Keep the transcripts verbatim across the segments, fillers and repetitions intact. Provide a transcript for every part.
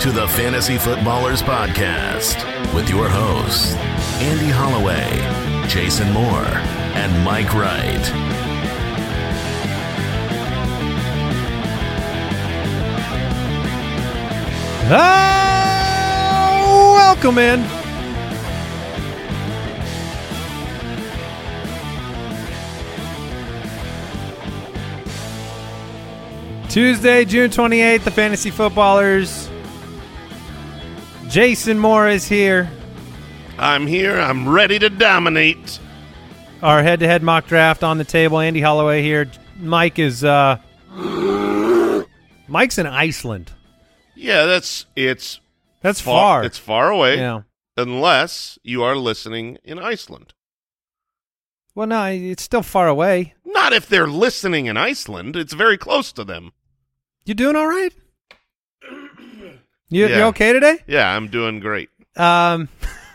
to the Fantasy Footballers Podcast with your hosts, Andy Holloway, Jason Moore, and Mike Wright. Oh, welcome in. Tuesday, June twenty-eighth, the Fantasy Footballers. Jason Moore is here. I'm here. I'm ready to dominate. Our head-to-head mock draft on the table. Andy Holloway here. Mike is, uh... Mike's in Iceland. Yeah, that's, it's... That's far. far. It's far away. Yeah. Unless you are listening in Iceland. Well, no, it's still far away. Not if they're listening in Iceland. It's very close to them. You doing all right? You, Yeah. you okay today? Yeah, I'm doing great. Um,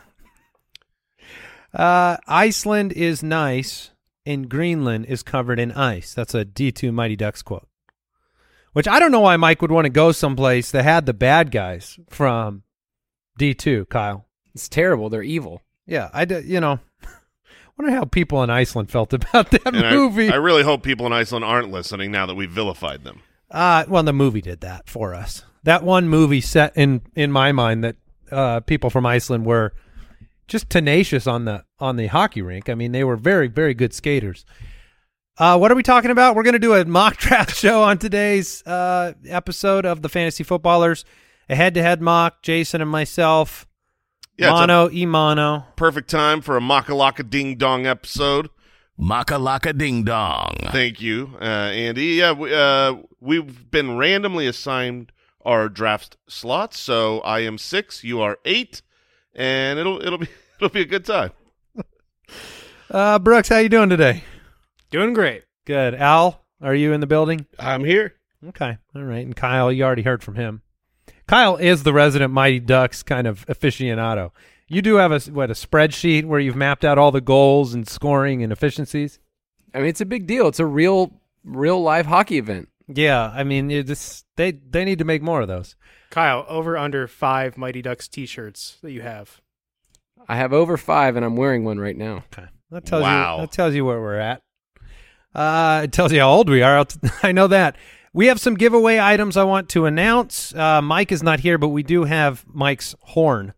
uh, Iceland is nice, and Greenland is covered in ice. That's a D two Mighty Ducks quote. Which I don't know why Mike would want to go someplace that had the bad guys from D two, Kyle. It's terrible. They're evil. Yeah, I d- you know, wonder how people in Iceland felt about that And movie. I, I really hope people in Iceland aren't listening now that we've vilified them. Uh, well, the movie did that for us. That one movie set in, in my mind that uh, people from Iceland were just tenacious on the on the hockey rink. I mean, they were very, very good skaters. Uh, what are we talking about? We're going to do a mock draft show on today's uh, episode of the Fantasy Footballers. A head-to-head mock, Jason and myself. Yeah, it's Mono, e-mono. Perfect time for a Makalaka Ding Dong episode. Makalaka Ding Dong. Thank you, uh, Andy. Yeah, we, uh, we've been randomly assigned our draft slots, so I am six, you are eight, and it'll it'll be it'll be a good time. Uh, Brooks, how you doing today? Doing great. Good. Al, are you in the building? I'm here. Okay. All right. And Kyle, you already heard from him. Kyle is the resident Mighty Ducks kind of aficionado. You do have a what a spreadsheet where you've mapped out all the goals and scoring and efficiencies. I mean, it's a big deal. It's a real, real live hockey event. Yeah, I mean, it just, they they need to make more of those. Kyle, over under five Mighty Ducks T-shirts that you have. I have over five, and I'm wearing one right now. Okay, that tells Wow. you that tells you where we're at. Uh, it tells you how old we are. I'll t- I know that. We have some giveaway items I want to announce. Uh, Mike is not here, but we do have Mike's horn.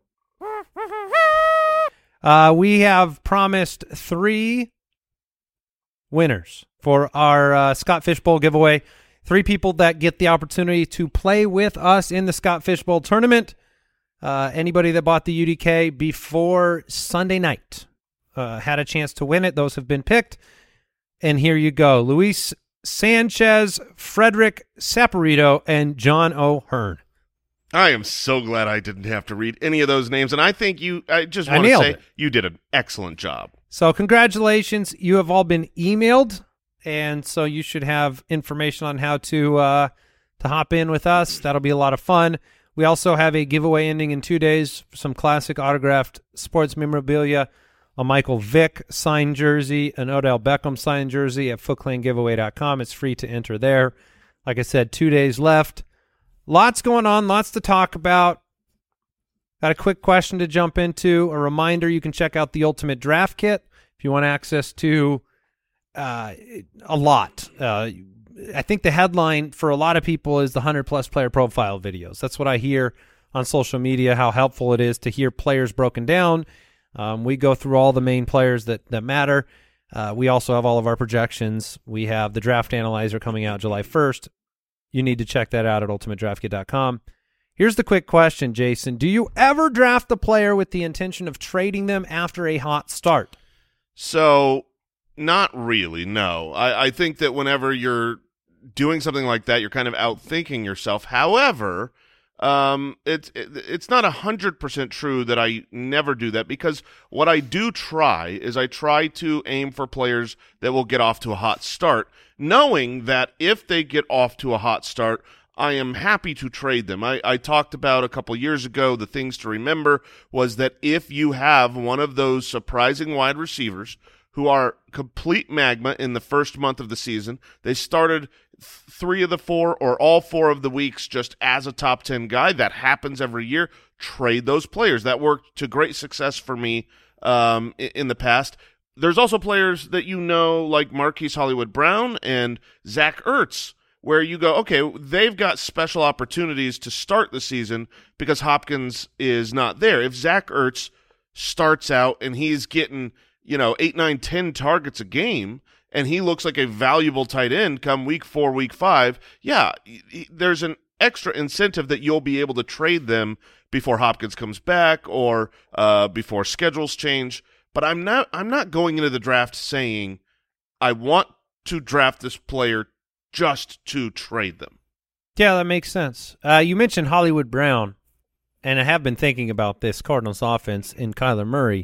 Uh, we have promised three winners for our uh, Scott Fish Bowl giveaway. Three people that get the opportunity to play with us in the Scott Fish Bowl tournament. Uh, anybody that bought the U D K before Sunday night uh, had a chance to win it. Those have been picked. And here you go. Luis Sanchez, Frederick Saporito, and John O'Hearn. I am so glad I didn't have to read any of those names, and I think you. I just I want to nailed say it. you did an excellent job. So congratulations. You have all been emailed, and so you should have information on how to uh, to hop in with us. That'll be a lot of fun. We also have a giveaway ending in two days, some classic autographed sports memorabilia, a Michael Vick signed jersey, an Odell Beckham signed jersey at foot clan giveaway dot com. It's free to enter there. Like I said, two days left. Lots going on, lots to talk about. Got a quick question to jump into. A reminder, you can check out the Ultimate Draft Kit if you want access to uh, a lot. Uh, I think the headline for a lot of people is the one hundred plus player profile videos. That's what I hear on social media, how helpful it is to hear players broken down. Um, we go through all the main players that, that matter. Uh, we also have all of our projections. We have the Draft Analyzer coming out July first. You need to check that out at ultimate draft kit dot com. Here's the quick question, Jason. Do you ever draft a player with the intention of trading them after a hot start? So, not really, no. I, I think that whenever you're doing something like that, you're kind of outthinking yourself. However, um, it's it, it's not one hundred percent true that I never do that, because what I do try is I try to aim for players that will get off to a hot start, knowing that if they get off to a hot start, I am happy to trade them. I, I talked about a couple years ago, the things to remember was that if you have one of those surprising wide receivers who are complete magma in the first month of the season. They started th- three of the four or all four of the weeks just as a top ten guy. That happens every year. Trade those players. That worked to great success for me um, in, in the past. There's also players that you know like Marquise Hollywood Brown and Zach Ertz, where you go, okay, they've got special opportunities to start the season because Hopkins is not there. If Zach Ertz starts out and he's getting, you know, eight, nine, ten targets a game, and he looks like a valuable tight end come week four, week five, yeah, there's an extra incentive that you'll be able to trade them before Hopkins comes back or uh, before schedules change. But I'm not I'm not going into the draft saying I want to draft this player just to trade them. Yeah, that makes sense. Uh, you mentioned Hollywood Brown, and I have been thinking about this Cardinals offense in Kyler Murray.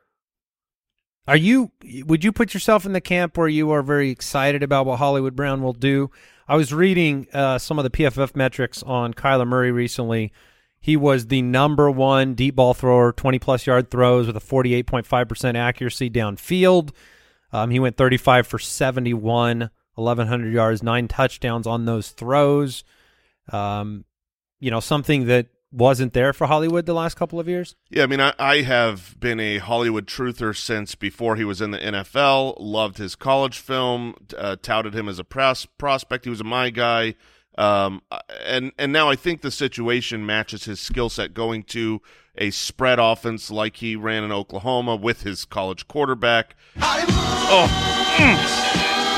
Are you? Would you put yourself in the camp where you are very excited about what Hollywood Brown will do? I was reading uh, some of the P F F metrics on Kyler Murray recently. He was the number one deep ball thrower, twenty-plus yard throws with a forty-eight point five percent accuracy downfield. Um, he went thirty-five for seventy-one, eleven hundred yards, nine touchdowns on those throws. Um, you know, something that wasn't there for Hollywood the last couple of years? Yeah, I mean, I, I have been a Hollywood truther since before he was in the N F L, loved his college film, uh, touted him as a pros- prospect. He was a my guy. Um, and, and now I think the situation matches his skill set going to a spread offense like he ran in Oklahoma with his college quarterback. Oh, mm.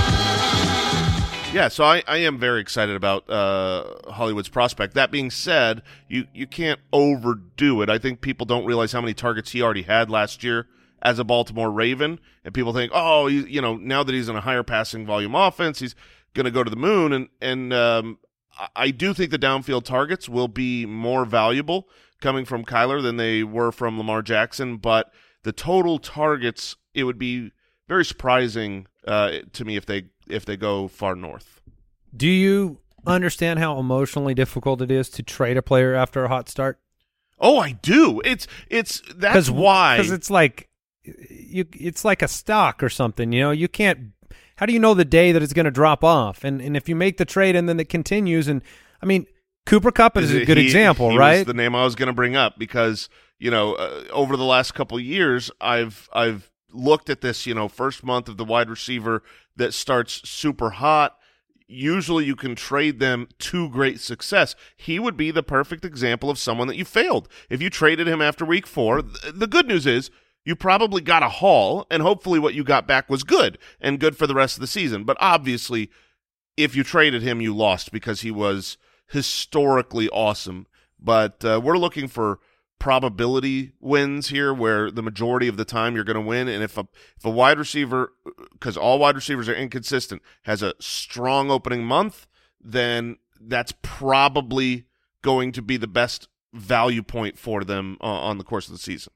Yeah, so I, I am very excited about uh, Hollywood's prospect. That being said, you, you can't overdo it. I think people don't realize how many targets he already had last year as a Baltimore Raven, and people think, oh, he, you know, now that he's in a higher passing volume offense, he's going to go to the moon, and and um, I do think the downfield targets will be more valuable coming from Kyler than they were from Lamar Jackson, but the total targets, it would be very surprising uh, to me if they if they go far north. Do you understand how emotionally difficult it is to trade a player after a hot start? Oh, I do. It's it's that's why because it's like you it's like a stock or something. You know, you can't. How do you know the day that it's going to drop off? And and if you make the trade and then it continues, and I mean, Cooper Kupp is, is a good he, example, he right? Was the name I was going to bring up because you know uh, over the last couple of years, I've I've looked at this. You know, first month of the wide receiver that starts super hot. Usually, you can trade them to great success. He would be the perfect example of someone that you failed if you traded him after week four. Th- the good news is, you probably got a haul, and hopefully what you got back was good and good for the rest of the season. But obviously, if you traded him, you lost because he was historically awesome. But uh, we're looking for probability wins here where the majority of the time you're going to win. And if a, if a wide receiver, because all wide receivers are inconsistent, has a strong opening month, then that's probably going to be the best value point for them uh, on the course of the season.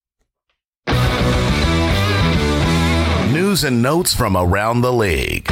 News and notes from around the league.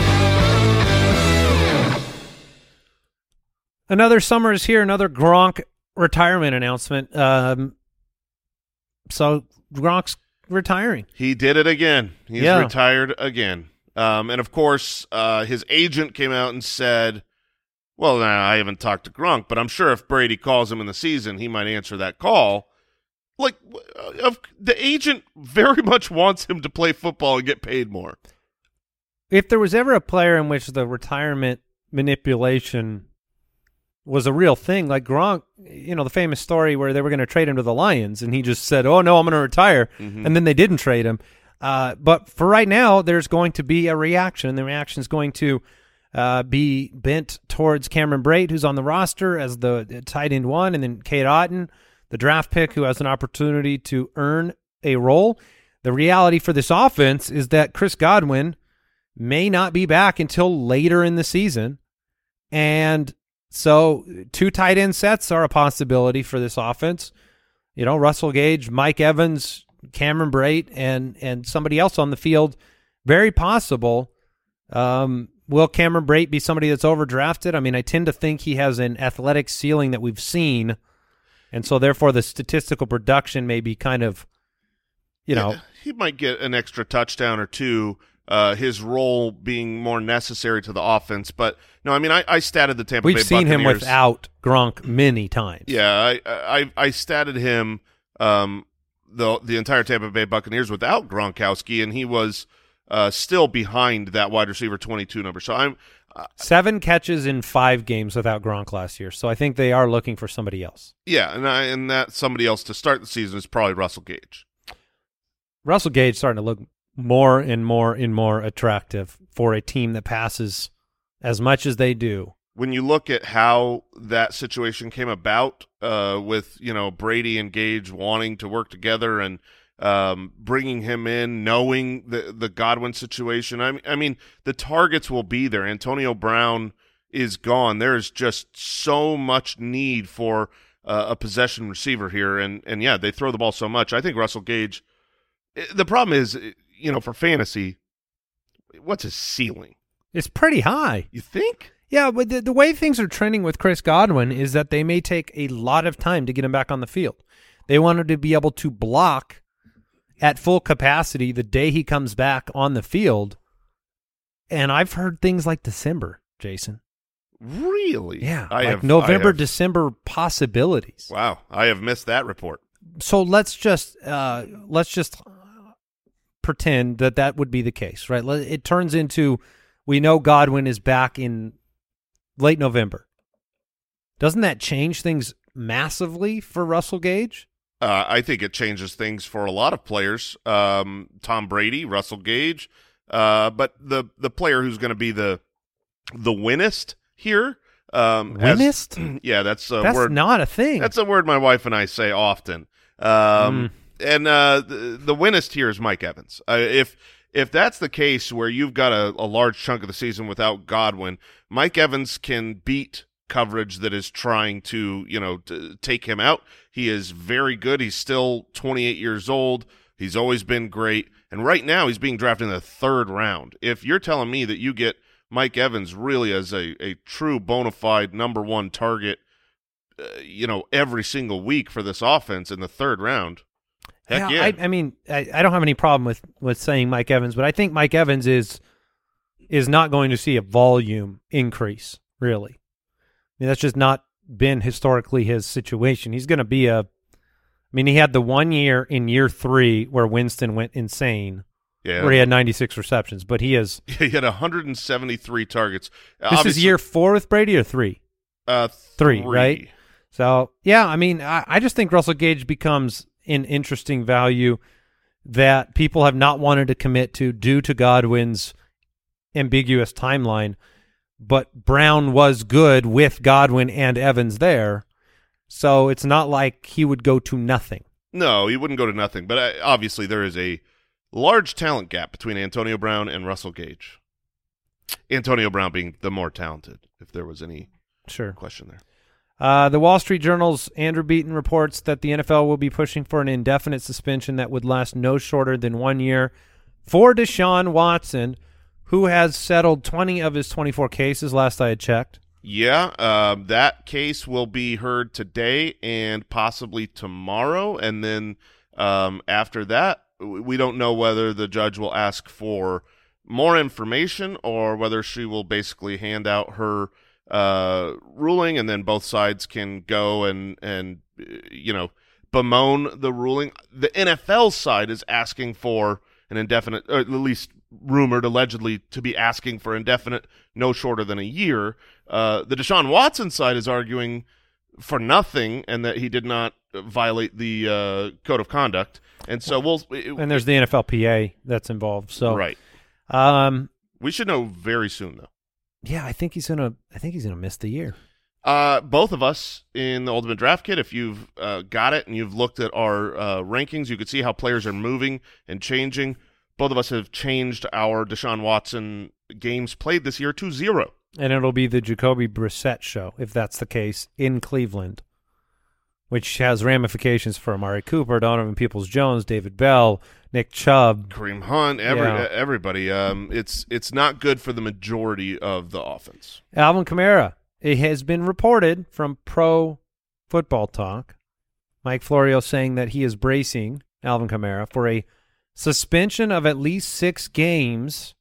Another summer is here. Another Gronk retirement announcement. Um, so Gronk's retiring. He did it again. He's yeah. retired again. Um, and, of course, uh, his agent came out and said, well, nah, I haven't talked to Gronk, but I'm sure if Brady calls him in the season, he might answer that call. Like, uh, the agent very much wants him to play football and get paid more. If there was ever a player in which the retirement manipulation was a real thing, like Gronk, you know, the famous story where they were going to trade him to the Lions, and he just said, oh, no, I'm going to retire, mm-hmm. and then they didn't trade him. Uh, but for right now, there's going to be a reaction, and the reaction is going to uh, be bent towards Cameron Brate, who's on the roster as the tight end one, and then Cade Otton, the draft pick who has an opportunity to earn a role. The reality for this offense is that Chris Godwin may not be back until later in the season. And so two tight end sets are a possibility for this offense. You know, Russell Gage, Mike Evans, Cameron Brate, and and somebody else on the field. Very possible. Um, will Cameron Brate be somebody that's overdrafted? I mean, I tend to think he has an athletic ceiling that we've seen. And so, therefore, the statistical production may be kind of, you know, he might get an extra touchdown or two, uh, his role being more necessary to the offense. But, no, I mean, I, I statted the Tampa We've Bay seen him Buccaneers. without Gronk many times. Yeah, I I, I statted him um, the the entire Tampa Bay Buccaneers without Gronkowski, and he was uh, still behind that wide receiver twenty-two number. So I'm uh, Seven catches in five games without Gronk last year. So I think they are looking for somebody else. yeah, and I, and that somebody else to start the season is probably Russell Gage. Russell Gage starting to look more and more and more attractive for a team that passes as much as they do. When you look at how that situation came about, uh, with you know Brady and Gage wanting to work together and um, bringing him in, knowing the the Godwin situation, I mean, I mean the targets will be there. Antonio Brown is gone. There is just so much need for uh, a possession receiver here, and and yeah, they throw the ball so much. I think Russell Gage. The problem is, you know, for fantasy, what's his ceiling? It's pretty high. You think? Yeah, but the, the way things are trending with Chris Godwin is that they may take a lot of time to get him back on the field. They wanted to be able to block at full capacity the day he comes back on the field. And I've heard things like December, Jason. Really? Yeah, I like have, November, I have, December possibilities. Wow, I have missed that report. So let's just uh, let's just pretend that that would be the case, right? Let- It turns into we know Godwin is back in late November. Doesn't that change things massively for Russell Gage? Uh, I think it changes things for a lot of players. Um, Tom Brady, Russell Gage, uh, but the the player who's going to be the the winnest here. Um, as- Winnest? yeah, that's a That's word. not a thing. That's a word my wife and I say often. Um, And uh, the, the winnest here is Mike Evans. Uh, if if that's the case where you've got a, a large chunk of the season without Godwin, Mike Evans can beat coverage that is trying to, you know, to take him out. He is very good. He's still twenty-eight years old. He's always been great. And right now he's being drafted in the third round. If you're telling me that you get Mike Evans really as a, a true bona fide number one target, uh, you know, every single week for this offense in the third round, heck yeah. I, I mean, I, I don't have any problem with, with saying Mike Evans, but I think Mike Evans is is not going to see a volume increase, really. I mean, that's just not been historically his situation. He's going to be a – I mean, he had the one year in year three where Winston went insane, yeah. where he had ninety-six receptions, but he is – He had one hundred seventy-three targets. This Obviously, is year four with Brady or three? uh, Three, right? So, yeah, I mean, I, I just think Russell Gage becomes an interesting value that people have not wanted to commit to due to Godwin's ambiguous timeline. But Brown was good with Godwin and Evans there, so it's not like he would go to nothing. No, he wouldn't go to nothing. But uh, obviously there is a large talent gap between Antonio Brown and Russell Gage. Antonio Brown being the more talented, if there was any Sure. question there. Uh, the Wall Street Journal's Andrew Beaton reports that the N F L will be pushing for an indefinite suspension that would last no shorter than one year for Deshaun Watson, who has settled twenty of his twenty-four cases last I had checked. Yeah, uh, that case will be heard today and possibly tomorrow. And then um, after that, we don't know whether the judge will ask for more information or whether she will basically hand out her uh, ruling, and then both sides can go and, and you know, bemoan the ruling. The N F L side is asking for an indefinite, or at least rumored allegedly to be asking for indefinite, no shorter than a year. Uh, the Deshaun Watson side is arguing for nothing and that he did not violate the uh, code of conduct. And so we'll it, And there's the N F L P A that's involved. So right. Um, We should know very soon, though. yeah, I think he's gonna. I think he's gonna miss the year. Uh, both of us in the Ultimate Draft Kit, if you've uh, got it and you've looked at our uh, rankings, you can see how players are moving and changing. Both of us have changed our Deshaun Watson games played this year to zero. And it'll be the Jacoby Brissett show, if that's the case, in Cleveland, which has ramifications for Amari Cooper, Donovan Peoples-Jones, David Bell, Nick Chubb. Kareem Hunt, every, Yeah. everybody. Um, it's it's not good for the majority of the offense. Alvin Kamara. It has been reported from Pro Football Talk, Mike Florio saying that he is bracing Alvin Kamara for a Suspension of at least six games.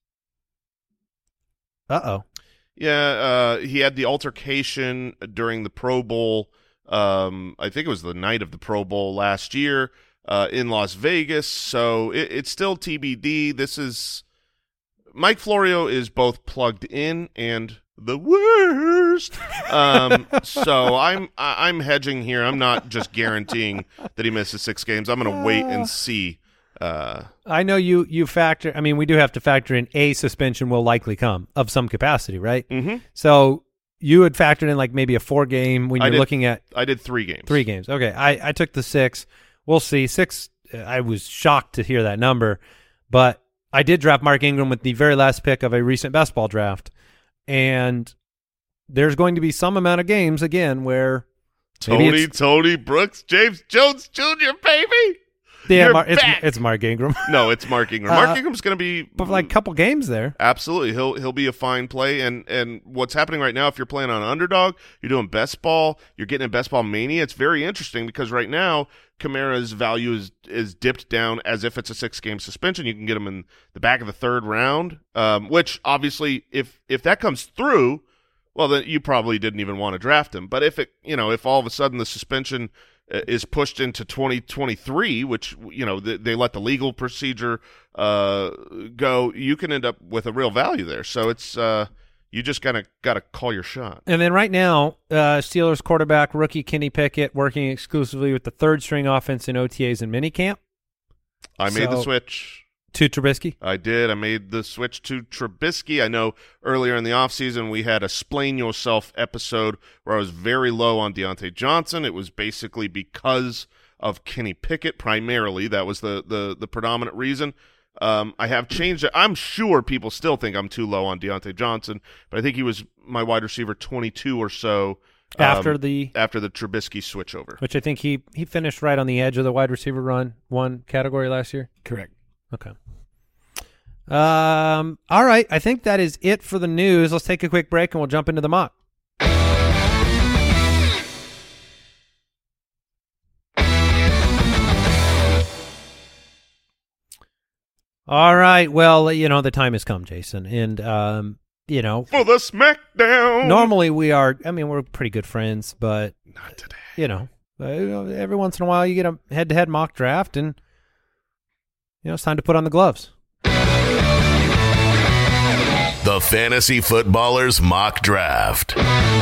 Uh-oh. Yeah, uh, he had the altercation during the Pro Bowl. Um, I think it was the night of the Pro Bowl last year uh, in Las Vegas. So it, it's still T B D. This is Mike Florio is both plugged in and the worst. Um, so I'm I- I'm hedging here. I'm not just guaranteeing that he misses six games. I'm going to wait and see. Uh, I know you you factor. I mean, we do have to factor in a suspension will likely come of some capacity, right? mm-hmm. So you had factored in like maybe a four game when I you're did- looking at I did three games. three games. Okay, I I took the six. We'll see. Six. I was shocked to hear that number, but I did draft Mark Ingram with the very last pick of a recent best ball draft, and there's going to be some amount of games again where maybe Tony, it's- Tony Brooks, James Jones Junior, baby. yeah, You're Mar- it's, back. it's Mark Ingram, No, it's Mark Ingram. Mark Uh, Ingram's going to be but like a couple games there. absolutely. He'll he'll be a fine play. And and what's happening right now? If you're playing on underdog, you're doing best ball. You're getting a best ball mania. It's very interesting because right now Kamara's value is is dipped down as if it's a six game suspension. You can get him in the back of the third round, um, which obviously if if that comes through, well then you probably didn't even want to draft him. But if it you know if all of a sudden the suspension is pushed into twenty twenty-three, which, you know, they, they let the legal procedure uh, go, you can end up with a real value there. So it's uh, you just kind of got to call your shot. And then right now, uh, Steelers quarterback rookie Kenny Pickett working exclusively with the third string offense in O T As and minicamp. I made the So- switch. To Trubisky. I did. I made the switch to Trubisky. I know earlier in the offseason we had a Splain Yourself episode where I was very low on Deontay Johnson. It was basically because of Kenny Pickett primarily. That was the the, the predominant reason. Um, I have changed it. I'm sure people still think I'm too low on Deontay Johnson, but I think he was my wide receiver twenty-two or so um, After the after the Trubisky switchover. which I think he he finished right on the edge of the wide receiver run one category last year. Correct. Okay. Um. All right. I think that is it for the news. Let's take a quick break and we'll jump into the mock. All right. Well, you know, the time has come, Jason, and um, you know, For the SmackDown. normally we are. I mean, we're pretty good friends, but Not today. you know, uh, every once in a while you get a head-to-head mock draft, and you know, it's time to put on the gloves. The Fantasy Footballers Mock Draft.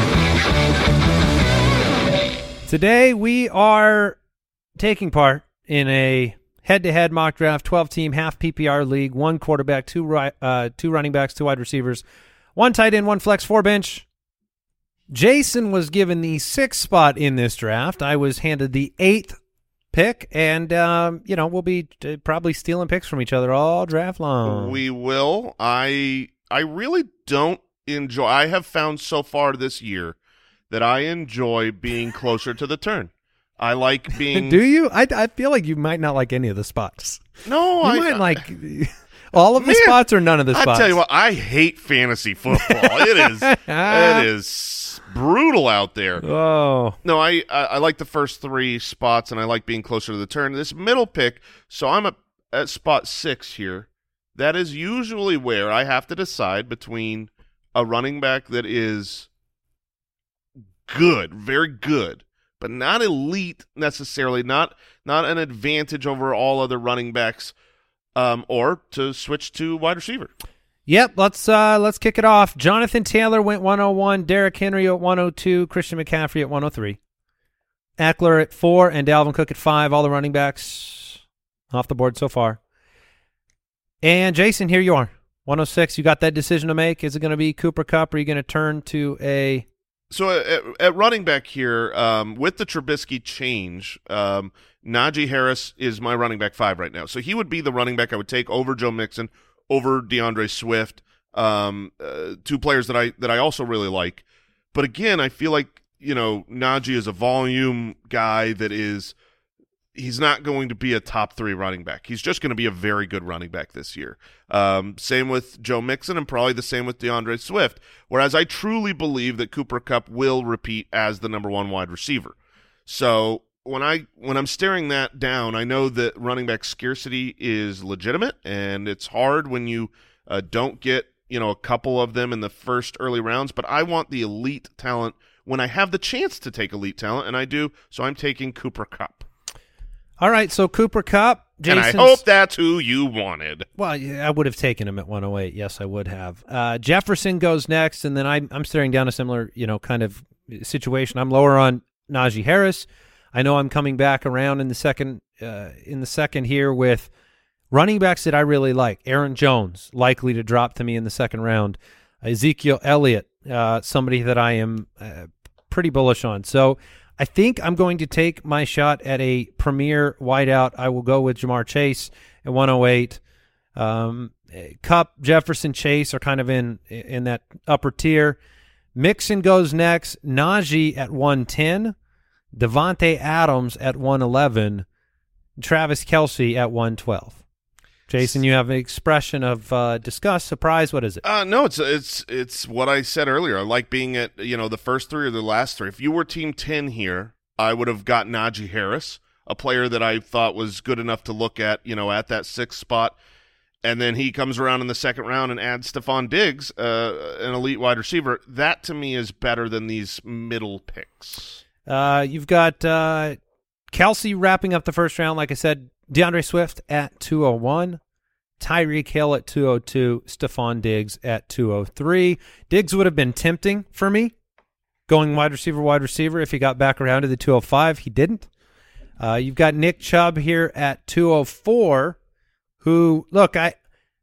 Today we are taking part in a head-to-head mock draft, twelve-team half P P R league, one quarterback, two ri- uh, two running backs, two wide receivers, one tight end, one flex, four bench. Jason was given the sixth spot in this draft. I was handed the eighth pick, and um, you know, we'll be uh, probably stealing picks from each other all draft long. We will. I I really don't enjoy. I have found so far this year that I enjoy being closer to the turn. I like being. Do you? I, I feel like you might not like any of the spots. No, You I might like all of the Man, spots or none of the I spots. tell you what, I hate fantasy football. it is it is brutal out there. Oh, No, I, I I like the first three spots, and I like being closer to the turn. This middle pick, so I'm at, at spot six here. That is usually where I have to decide between a running back that is good, very good, but not elite necessarily, not not an advantage over all other running backs, um, or to switch to wide receiver. yep. Let's uh, let's kick it off. Jonathan Taylor went one oh one. Derrick Henry at one oh two. Christian McCaffrey at one oh three. Eckler at four and Dalvin Cook at five. All the running backs off the board so far. And Jason, here you are, one oh six. You got that decision to make. Is it going to be Cooper Kupp, or are you going to turn to a? So at, at running back here, um, with the Trubisky change, um, Najee Harris is my running back five right now. So he would be the running back I would take over Joe Mixon, over DeAndre Swift, um, uh, two players that I that I also really like. But again, I feel like, you know, Najee is a volume guy that is – he's not going to be a top three running back. He's just going to be a very good running back this year. Um, same with Joe Mixon, and probably the same with DeAndre Swift, whereas I truly believe that Cooper Kupp will repeat as the number one wide receiver. So when I when I'm staring that down, I know that running back scarcity is legitimate, and it's hard when you uh, don't get you know a couple of them in the first early rounds. But I want the elite talent when I have the chance to take elite talent, and I do. So I'm taking Cooper Kupp. All right, so Cooper Kupp. Jason's, and I hope that's who you wanted. Well, yeah, I would have taken him at one oh eight. Yes, I would have. Uh, Jefferson goes next, and then I'm, I'm staring down a similar, you know, kind of situation. I'm lower on Najee Harris. I know I'm coming back around in the second, uh, in the second here with running backs that I really like. Aaron Jones, likely to drop to me in the second round. Ezekiel Elliott, uh, somebody that I am uh, pretty bullish on. So I think I'm going to take my shot at a premier wideout. I will go with Jamar Chase at one oh eight. Um, Kupp, Jefferson, Chase are kind of in in that upper tier. Mixon goes next. Najee at one ten. Devontae Adams at one eleven. Travis Kelce at one twelve. Jason, you have an expression of uh, disgust, surprise. What is it? Uh, no, it's it's it's what I said earlier. I like being at you know the first three or the last three. If you were team ten here, I would have got Najee Harris, a player that I thought was good enough to look at, you know, at that sixth spot. And then he comes around in the second round and adds Stephon Diggs, uh, an elite wide receiver. That to me is better than these middle picks. Uh, you've got uh, Kelce wrapping up the first round, like I said. DeAndre Swift at two oh one, Tyreek Hill at two oh two, Stephon Diggs at two oh three. Diggs would have been tempting for me, going wide receiver, wide receiver, if he got back around to the two oh five. He didn't. Uh, you've got Nick Chubb here at two oh four, who, look, I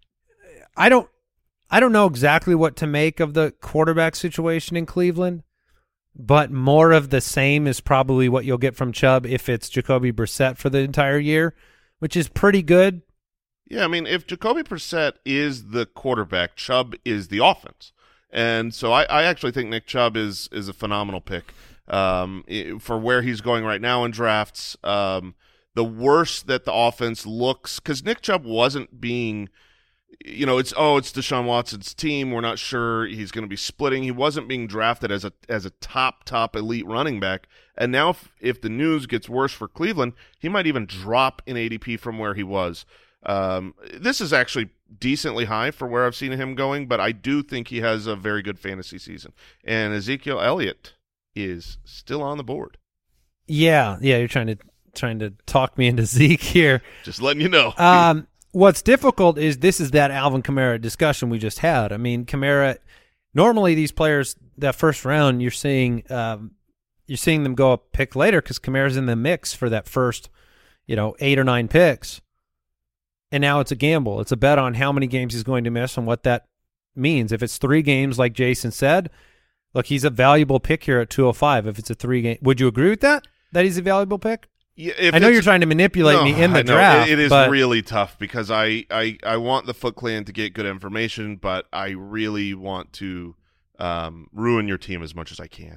I don't I don't know exactly what to make of the quarterback situation in Cleveland, but more of the same is probably what you'll get from Chubb if it's Jacoby Brissett for the entire year, which is pretty good. Yeah, I mean, if Jacoby Brissett is the quarterback, Chubb is the offense. And so I, I actually think Nick Chubb is is a phenomenal pick um, for where he's going right now in drafts. Um, the worse that the offense looks, because Nick Chubb wasn't being, you know, it's, oh, it's Deshaun Watson's team. We're not sure he's going to be splitting. He wasn't being drafted as a as a top, top elite running back. And now if, if the news gets worse for Cleveland, he might even drop in A D P from where he was. Um, this is actually decently high for where I've seen him going, but I do think he has a very good fantasy season. And Ezekiel Elliott is still on the board. Yeah, yeah, you're trying to trying to talk me into Zeke here. Just letting you know. um, what's difficult is this is that Alvin Kamara discussion we just had. I mean, Kamara, normally these players, that first round, you're seeing um, you're seeing them go a pick later because Kamara's in the mix for that first, you know, eight or nine picks. And now it's a gamble. It's a bet on how many games he's going to miss and what that means. If it's three games, like Jason said, look, he's a valuable pick here at two oh five. If it's a three-game, would you agree with that, that he's a valuable pick? Yeah, if I know you're trying to manipulate no, me in the I know. draft. It, it is but really tough because I, I, I want the Foot Clan to get good information, but I really want to um, ruin your team as much as I can.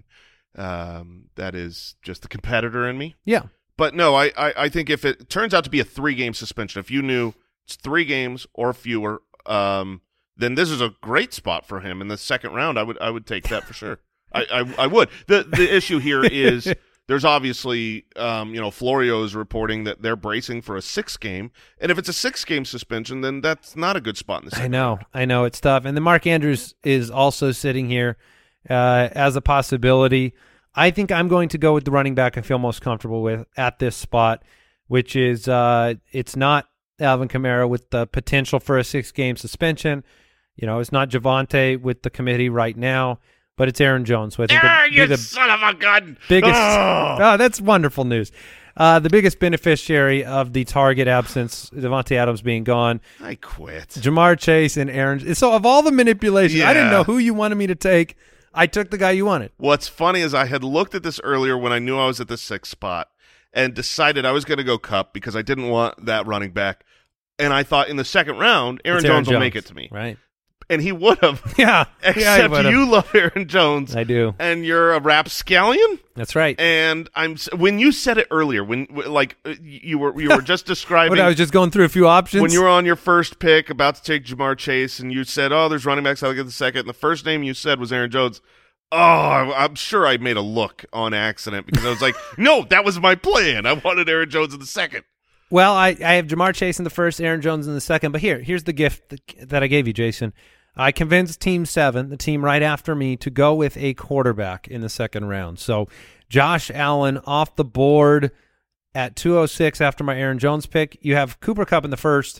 Um, that is just the competitor in me. Yeah. But no, I, I, I think if it turns out to be a three-game suspension, if you knew it's three games or fewer, um, then this is a great spot for him in the second round. I would I would take that for sure. I, I, I would. The the issue here is there's obviously, um, you know, Florio is reporting that they're bracing for a six-game, and if it's a six-game suspension, then that's not a good spot in the second I know, round. I know, it's tough. And then Mark Andrews is also sitting here uh, as a possibility. I think I'm going to go with the running back I feel most comfortable with at this spot, which is uh, it's not Alvin Kamara with the potential for a six-game suspension. You know, it's not Javonte with the committee right now, but it's Aaron Jones. So I think Ah, the, you the son of a gun! biggest. Oh! Oh, that's wonderful news. Uh, the biggest beneficiary of the target absence, Devontae Adams being gone, I quit. Jamar Chase and Aaron. So of all the manipulation, I didn't Yeah. know who you wanted me to take. I took the guy you wanted. What's funny is I had looked at this earlier when I knew I was at the sixth spot and decided I was going to go Kupp because I didn't want that running back. And I thought in the second round, Aaron, It's Aaron Jones will Jones. make it to me. Right. And he would have. Yeah. yeah, he Except would've. you love Aaron Jones. I do. And you're a rapscallion. That's right. And I'm s- when you said it earlier, when w- like uh, you were you were just describing What, I was just going through a few options. when you were on your first pick about to take Jamar Chase, and you said, "Oh, there's running backs. I'll get the second." And the first name you said was Aaron Jones. Oh, I'm sure I made a look on accident because I was like, no, that was my plan. I wanted Aaron Jones in the second. Well, I, I have Jamar Chase in the first, Aaron Jones in the second. But here, here's the gift that, that I gave you, Jason. I convinced Team seven, the team right after me, to go with a quarterback in the second round. So Josh Allen off the board at two oh six after my Aaron Jones pick. You have Cooper Kupp in the first,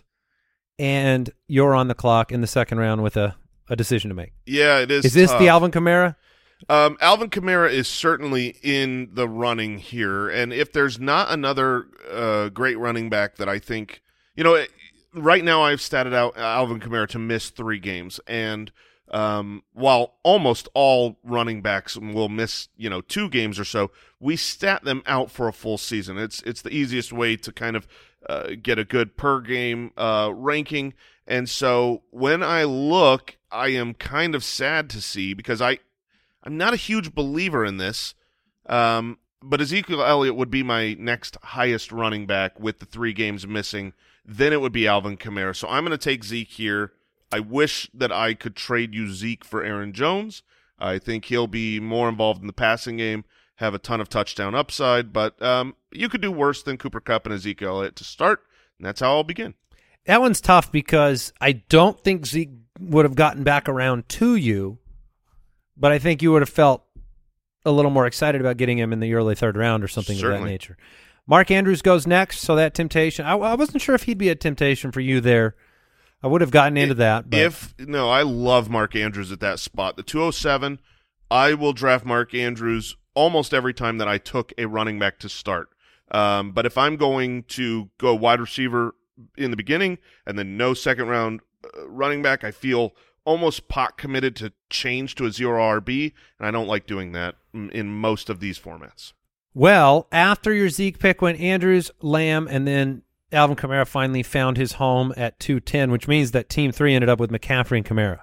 and you're on the clock in the second round with a, a decision to make. Yeah, it is. Is this tough. the Alvin Kamara? Um, Alvin Kamara is certainly in the running here, and if there's not another uh, great running back that I think, you know, right now I've statted out Alvin Kamara to miss three games, and um, while almost all running backs will miss, you know, two games or so, we stat them out for a full season. It's it's the easiest way to kind of uh, get a good per game uh, ranking, and so when I look, I am kind of sad to see because I. I'm not a huge believer in this, um, but Ezekiel Elliott would be my next highest running back with the three games missing. Then it would be Alvin Kamara. So I'm going to take Zeke here. I wish that I could trade you Zeke for Aaron Jones. I think he'll be more involved in the passing game, have a ton of touchdown upside, but um, you could do worse than Cooper Kupp and Ezekiel Elliott to start, and that's how I'll begin. That one's tough because I don't think Zeke would have gotten back around to you, but I think you would have felt a little more excited about getting him in the early third round or something Certainly. of that nature. Mark Andrews goes next, so that temptation. I, I wasn't sure if he'd be a temptation for you there. I would have gotten into that. But. If no, I love Mark Andrews at that spot. The two oh seven, I will draft Mark Andrews almost every time that I took a running back to start. Um, but if I'm going to go wide receiver in the beginning and then no second round uh, running back, I feel almost pot committed to change to a zero R B, and I don't like doing that in most of these formats. Well, after your Zeke pick went Andrews, Lamb, and then Alvin Kamara finally found his home at two ten, which means that Team three ended up with McCaffrey and Kamara.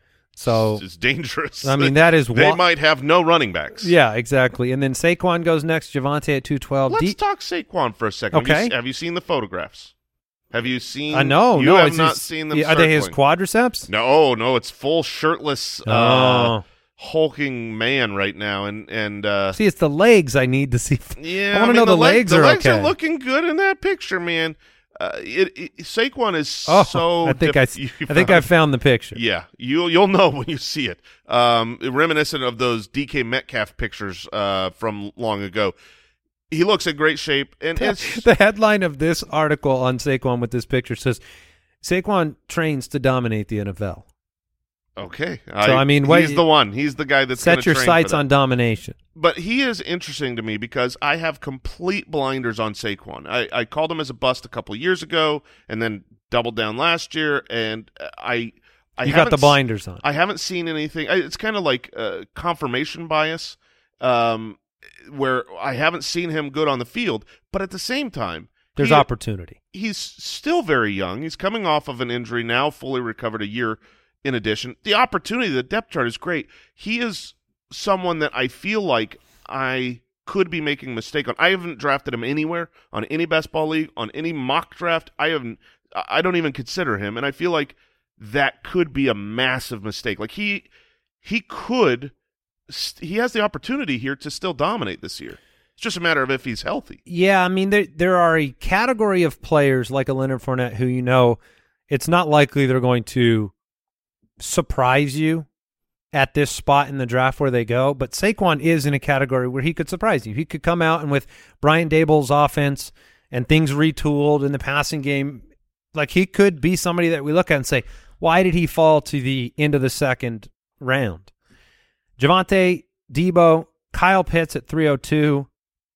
So it's dangerous. I mean, that is they wa- might have no running backs. Yeah, exactly. And then Saquon goes next, Javonte at two twelve. Let's D- talk Saquon for a second. Okay. Have you, have you seen the photographs? Have you seen? I know. You no, have it's not his, seen them. Are they his circling. quadriceps? No, no, it's full shirtless, Oh. uh, hulking man right now, and and uh, See, it's the legs I need to see. yeah, I want to mean, know the, leg- legs the are legs okay. are looking good in that picture, man. Uh, it, it, Saquon is oh, so. I think diff- I, you I think I found the picture. Yeah, you'll you'll know when you see it. Um, reminiscent of those D K Metcalf pictures uh, from long ago. He looks in great shape, and it's The headline of this article on Saquon with this picture says, Saquon trains to dominate the N F L. okay. So, I mean, wait- he's the one. He's the guy that's gonna Set your train for sights that. on domination. But he is interesting to me because I have complete blinders on Saquon. I, I called him as a bust a couple years ago, and then doubled down last year. And I, I You got haven't the s- blinders on. I haven't seen anything. I, it's kind of like uh, confirmation bias, um, where I haven't seen him good on the field. But at the same time, There's he- opportunity. he's still very young. He's coming off of an injury now, fully recovered a year in addition. The opportunity, the depth chart is great. He is someone that I feel like I could be making a mistake on. I haven't drafted him anywhere on any best ball league, on any mock draft. I haven't. I don't even consider him, and I feel like that could be a massive mistake. Like he, he could. He has the opportunity here to still dominate this year. It's just a matter of if he's healthy. Yeah, I mean, there there are a category of players like a Leonard Fournette who you know it's not likely they're going to surprise you at this spot in the draft where they go, but Saquon is in a category where he could surprise you. He could come out and with Brian Daboll's offense and things retooled in the passing game, like he could be somebody that we look at and say, why did he fall to the end of the second round? Javonte, Debo, Kyle Pitts at three oh two.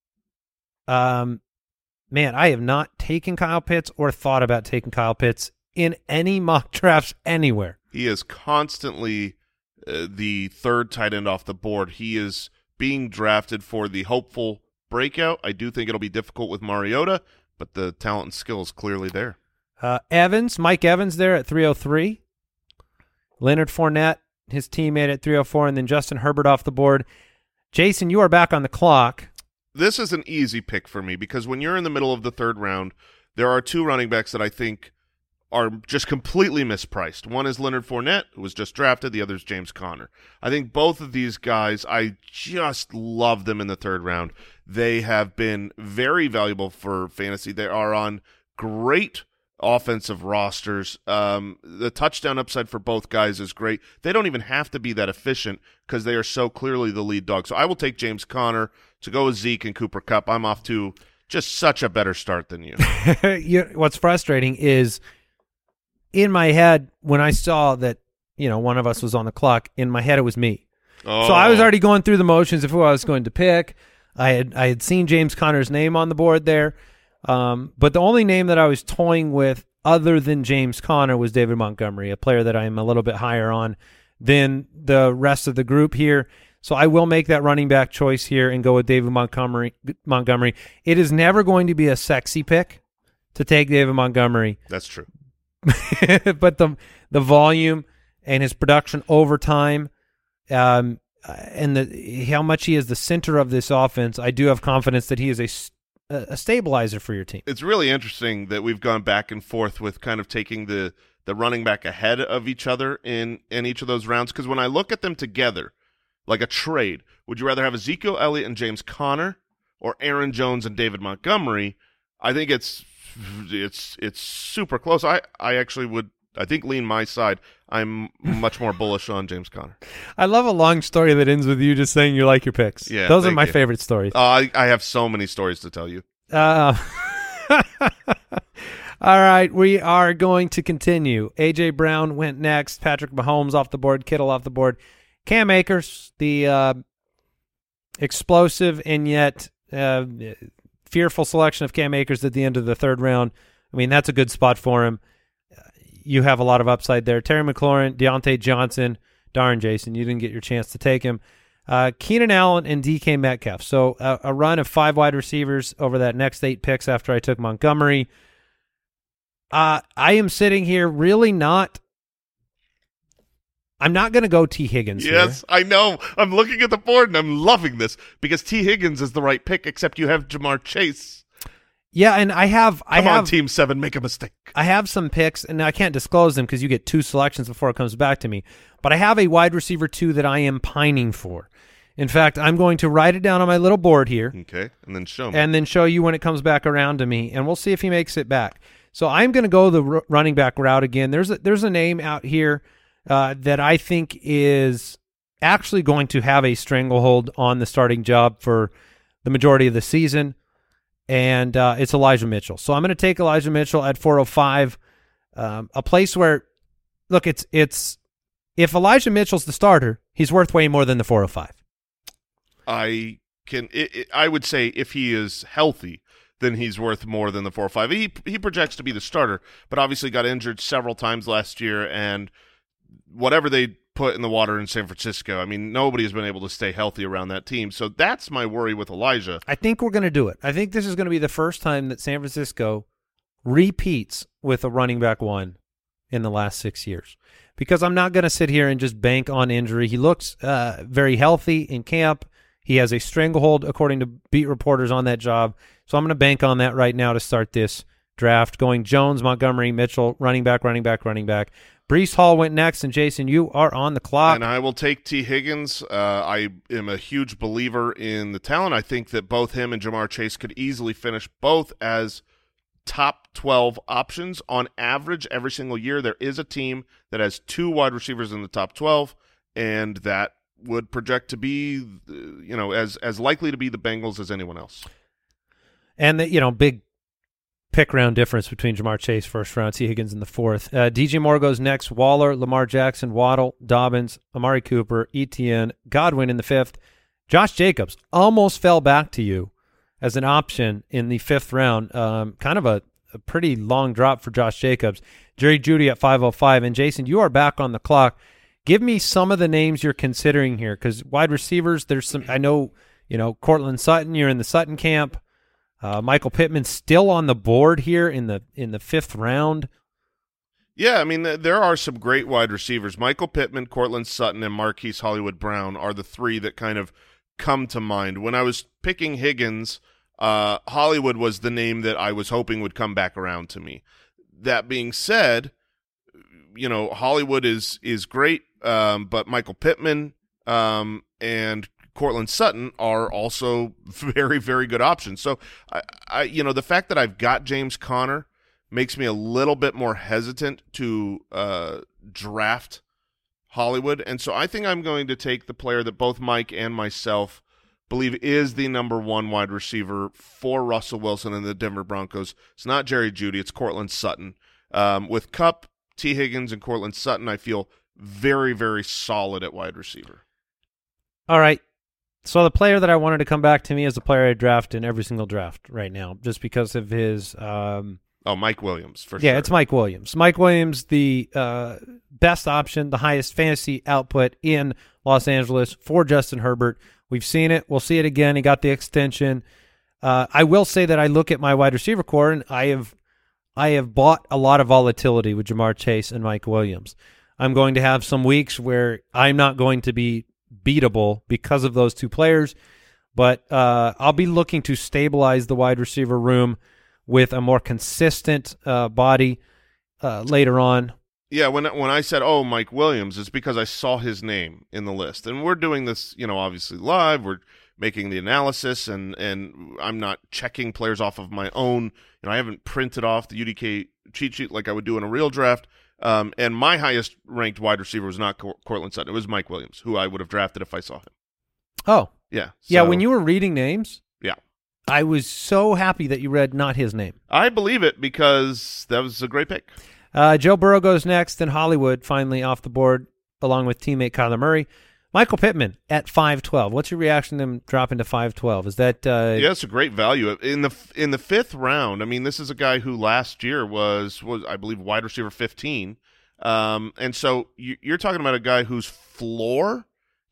Um, man, I have not taken Kyle Pitts or thought about taking Kyle Pitts in any mock drafts anywhere. He is constantly uh, the third tight end off the board. He is being drafted for the hopeful breakout. I do think it'll be difficult with Mariota, but the talent and skill is clearly there. Uh, Evans, Mike Evans there at three oh three. Leonard Fournette, his teammate at three oh four, and then Justin Herbert off the board. Jason, you are back on the clock. This is an easy pick for me because when you're in the middle of the third round, there are two running backs that I think are just completely mispriced. One is Leonard Fournette, who was just drafted. The other is James Conner. I think both of these guys, I just love them in the third round. They have been very valuable for fantasy. They are on great offensive rosters. Um, the touchdown upside for both guys is great. They don't even have to be that efficient because they are so clearly the lead dog. So I will take James Conner to go with Zeke and Cooper Kupp. I'm off to just such a better start than you. you what's frustrating is in my head, when I saw that, you know, one of us was on the clock, in my head it was me. Oh. So I was already going through the motions of who I was going to pick. I had I had seen James Conner's name on the board there. Um, but the only name that I was toying with other than James Conner was David Montgomery, a player that I am a little bit higher on than the rest of the group here. So I will make that running back choice here and go with David Montgomery. Montgomery. It is never going to be a sexy pick to take David Montgomery. That's true. But the the volume and his production over time, um, and the how much he is the center of this offense, I do have confidence that he is a a stabilizer for your team. It's really interesting that we've gone back and forth with kind of taking the the running back ahead of each other in in each of those rounds, because when I look at them together, like a trade, would you rather have Ezekiel Elliott and James Conner or Aaron Jones and David Montgomery? I think it's it's it's super close. I, I actually would, I think, lean my side. I'm much more bullish on James Conner. I love a long story that ends with you just saying you like your picks. Yeah, those are thank my you. favorite stories. Uh, I, I have so many stories to tell you. Uh, all right, we are going to continue. A J. Brown went next. Patrick Mahomes off the board. Kittle off the board. Cam Akers, the uh, explosive and yet uh, fearful selection of Cam Akers at the end of the third round. I mean, that's a good spot for him. You have a lot of upside there. Terry McLaurin, Deontay Johnson. Darn, Jason, you didn't get your chance to take him. Uh, Keenan Allen and D K Metcalf. So uh, a run of five wide receivers over that next eight picks after I took Montgomery. Uh, I am sitting here really not – I'm not going to go T. Higgins Yes, here. I know. I'm looking at the board, and I'm loving this because T. Higgins is the right pick, except you have Jamar Chase. Yeah, and I have I Come have on, Team seven, make a mistake. I have some picks, and I can't disclose them because you get two selections before it comes back to me. But I have a wide receiver two that I am pining for. In fact, I'm going to write it down on my little board here. Okay, and then show me. And then show you when it comes back around to me, and we'll see if he makes it back. So I'm going to go the r- running back route again. There's a, there's a name out here uh, that I think is actually going to have a stranglehold on the starting job for the majority of the season, and uh, it's Elijah Mitchell. So I'm going to take Elijah Mitchell at four oh five, um, a place where, look, it's it's if Elijah Mitchell's the starter, he's worth way more than the four oh five. I can. It, it, I would say if he is healthy, then he's worth more than the four or five. He he projects to be the starter, but obviously got injured several times last year, and whatever they put in the water in San Francisco, I mean, nobody has been able to stay healthy around that team. So that's my worry with Elijah. I think we're going to do it. I think this is going to be the first time that San Francisco repeats with a running back one in the last six years. Because I'm not going to sit here and just bank on injury. He looks uh, very healthy in camp. He has a stranglehold, according to beat reporters, on that job. So I'm going to bank on that right now to start this draft, going Jones, Montgomery, Mitchell, running back, running back, running back. Breece Hall went next, and Jason, you are on the clock. And I will take T. Higgins. Uh, I am a huge believer in the talent. I think that both him and Jamar Chase could easily finish both as top twelve options on average every single year. There is a team that has two wide receivers in the top twelve, and that would project to be, you know, as as likely to be the Bengals as anyone else. And, the, you know, big pick round difference between Jamar Chase first round, T. Higgins in the fourth. Uh, D J Moore goes next. Waller, Lamar Jackson, Waddle, Dobbins, Amari Cooper, Etienne, Godwin in the fifth. Josh Jacobs almost fell back to you as an option in the fifth round. Um, kind of a, a pretty long drop for Josh Jacobs. Jerry Jeudy at five oh five. And, Jason, you are back on the clock. Give me some of the names you're considering here, because wide receivers, there's some. I know, you know, Cortland Sutton. You're in the Sutton camp. Uh, Michael Pittman still on the board here in the in the fifth round. Yeah, I mean, th- there are some great wide receivers. Michael Pittman, Cortland Sutton, and Marquise Hollywood Brown are the three that kind of come to mind. When I was picking Higgins, uh, Hollywood was the name that I was hoping would come back around to me. that being said, you know, Hollywood is is great, um, but Michael Pittman um, and Cortland Sutton are also very, very good options. So, I, I, you know, the fact that I've got James Conner makes me a little bit more hesitant to uh, draft Hollywood, and so I think I'm going to take the player that both Mike and myself believe is the number one wide receiver for Russell Wilson and the Denver Broncos. It's not Jerry Jeudy, it's Cortland Sutton. Um, with Kupp, T. Higgins, and Cortland Sutton, I feel very, very solid at wide receiver. All right. So the player that I wanted to come back to me is the player I draft in every single draft right now, just because of his um, – Oh, Mike Williams, for yeah, sure. Yeah, it's Mike Williams. Mike Williams, the uh, best option, the highest fantasy output in Los Angeles for Justin Herbert. We've seen it. We'll see it again. He got the extension. Uh, I will say that I look at my wide receiver core, and I have I have bought a lot of volatility with Jamar Chase and Mike Williams. I'm going to have some weeks where I'm not going to be beatable because of those two players, but uh, I'll be looking to stabilize the wide receiver room with a more consistent uh, body uh, later on. Yeah, when when I said, oh, Mike Williams, it's because I saw his name in the list. And we're doing this, you know, obviously live. We're making the analysis, and, and I'm not checking players off of my own. You know, I haven't printed off the U D K cheat sheet like I would do in a real draft. Um, and my highest-ranked wide receiver was not Cor- Cortland Sutton. It was Mike Williams, who I would have drafted if I saw him. Oh. Yeah. Yeah, so, when you were reading names. Yeah. I was so happy that you read not his name. I believe it because that was a great pick. Uh, Joe Burrow goes next, and Hollywood finally off the board, along with teammate Kyler Murray. Michael Pittman at five twelve. What's your reaction to him dropping to five twelve? Is that uh, yeah, it's a great value in the in the fifth round. I mean, this is a guy who last year was was I believe wide receiver fifteen, um, and so you, you're talking about a guy whose floor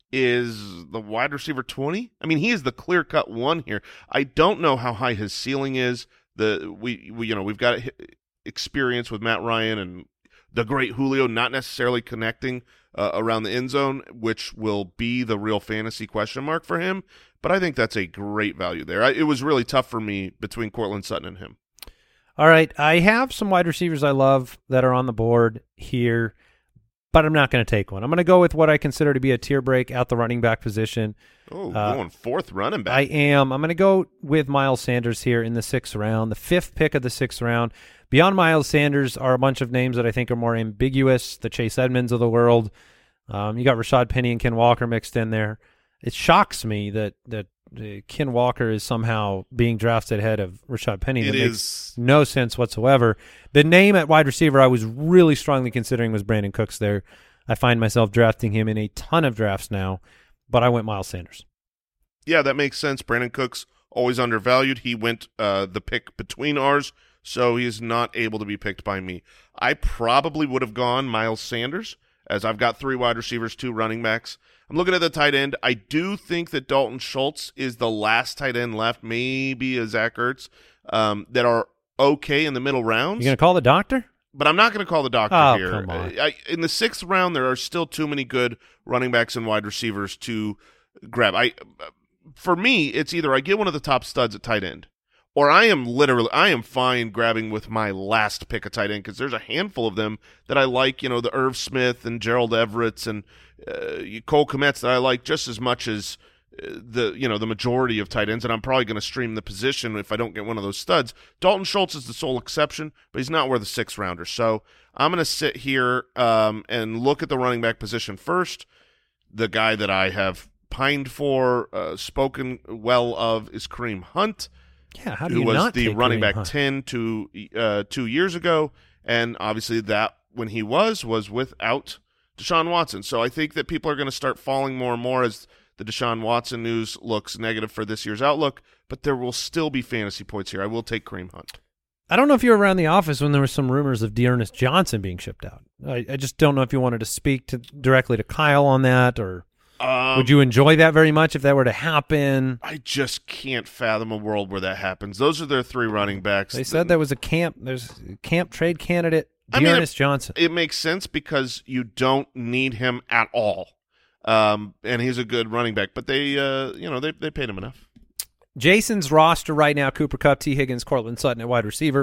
is the wide receiver twenty. I mean, he is the clear cut one here. I don't know how high his ceiling is. The we, we you know we've got experience with Matt Ryan and the great Julio, not necessarily connecting uh, around the end zone, which will be the real fantasy question mark for him. But I think that's a great value there. I, it was really tough for me between Cortland Sutton and him. All right, I have some wide receivers I love that are on the board here, but I'm not going to take one. I'm going to go with what I consider to be a tier break at the running back position. Oh, uh, going fourth running back. I am. I'm going to go with Miles Sanders here in the sixth round, the fifth pick of the sixth round. Beyond Miles Sanders are a bunch of names that I think are more ambiguous, the Chase Edmonds of the world. Um, you got Rashad Penny and Ken Walker mixed in there. It shocks me that that uh, Ken Walker is somehow being drafted ahead of Rashad Penny. That it makes is no sense whatsoever. The name at wide receiver I was really strongly considering was Brandon Cooks there. I find myself drafting him in a ton of drafts now, but I went Miles Sanders. Yeah, that makes sense. Brandon Cooks, always undervalued. He went uh, the pick between ours, so he is not able to be picked by me. I probably would have gone Miles Sanders, as I've got three wide receivers, two running backs. I'm looking at the tight end. I do think that Dalton Schultz is the last tight end left, maybe a Zach Ertz, um, that are okay in the middle rounds. You going to call the doctor? But I'm not going to call the doctor oh, here. Come on. I, in the sixth round, there are still too many good running backs and wide receivers to grab. I, for me, it's either I get one of the top studs at tight end, or I am literally, I am fine grabbing with my last pick a tight end, because there's a handful of them that I like, you know, the Irv Smith and Gerald Everett's and uh, Cole Kmet's that I like just as much as uh, the, you know, the majority of tight ends, and I'm probably going to stream the position if I don't get one of those studs. Dalton Schultz is the sole exception, but he's not worth a sixth rounder. So I'm going to sit here um, and look at the running back position first. The guy that I have pined for, uh, spoken well of, is Kareem Hunt. Yeah, how do who you was not the take running Kareem back Hunt? ten to uh, two years ago, and obviously that when he was was without Deshaun Watson. So I think that people are going to start falling more and more as the Deshaun Watson news looks negative for this year's outlook, but there will still be fantasy points here. I will take Kareem Hunt. I don't know if you were around the office when there were some rumors of Dearness Johnson being shipped out. I, I just don't know if you wanted to speak to directly to Kyle on that, or Um, would you enjoy that very much if that were to happen? I just can't fathom a world where that happens. Those are their three running backs. They said there was a camp. There's a camp trade candidate, I mean, Dearness Johnson. It makes sense because you don't need him at all, um, and he's a good running back. But they, uh, you know, they they paid him enough. Jason's roster right now: Cooper Kupp, T. Higgins, Cortland Sutton at wide receiver.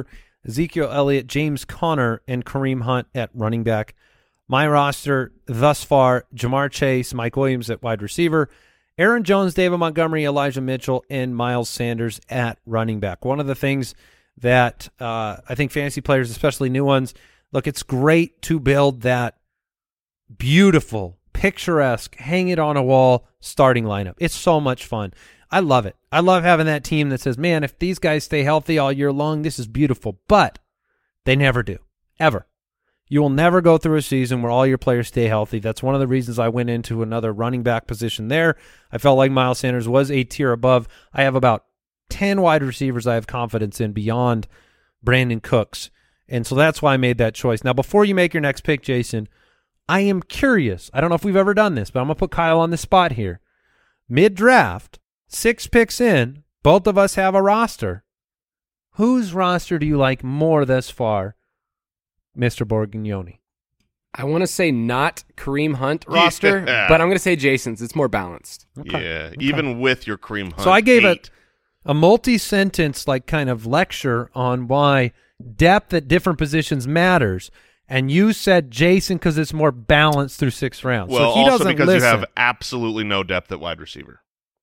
Ezekiel Elliott, James Conner, and Kareem Hunt at running back. My roster thus far, Jamar Chase, Mike Williams at wide receiver, Aaron Jones, David Montgomery, Elijah Mitchell, and Miles Sanders at running back. One of the things that uh, I think fantasy players, especially new ones, look, it's great to build that beautiful, picturesque, hang it on a wall starting lineup. It's so much fun. I love it. I love having that team that says, man, if these guys stay healthy all year long, this is beautiful. But they never do, ever. You will never go through a season where all your players stay healthy. That's one of the reasons I went into another running back position there. I felt like Miles Sanders was a tier above. I have about ten wide receivers I have confidence in beyond Brandon Cooks. And so that's why I made that choice. Now, before you make your next pick, Jason, I am curious. I don't know if we've ever done this, but I'm going to put Kyle on the spot here. Mid-draft, six picks in, both of us have a roster. Whose roster do you like more thus far, Mister Borgognoni? I want to say not Kareem Hunt roster, Yeah. but I'm going to say Jason's. It's more balanced. Okay. Yeah, Okay. even with your Kareem Hunt. So I gave hate. it a multi-sentence like kind of lecture on why depth at different positions matters, and you said Jason because it's more balanced through six rounds. Well, so he also doesn't because listen. you have absolutely no depth at wide receiver.